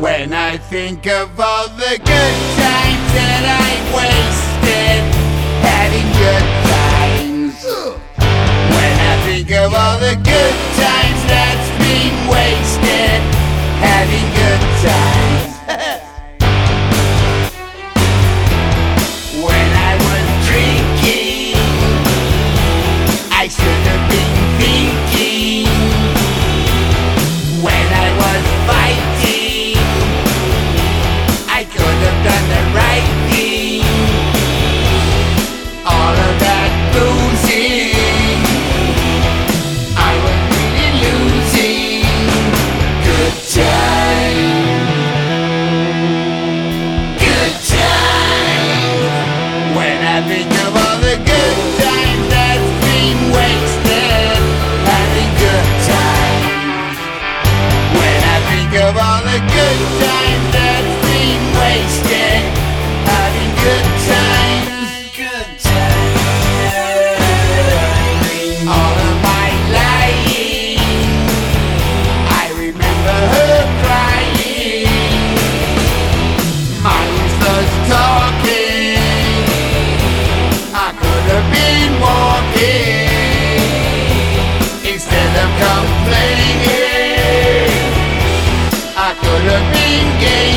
When I think of all the good times that I've wasted having good times. When I think of all the good times that's been wasted having good times. When I was drinking, I should have been thinking. When I was fighting, I could have done the right thing. All of that boozing, I was really losing. Good time, good time. When I think of all the good times that's been wasted having good times. When I think of all the good times that's been wasted having good times. Good times. All of my lying, I remember her crying. My useless talking, I could have been walking instead of complaining. I could have been gay.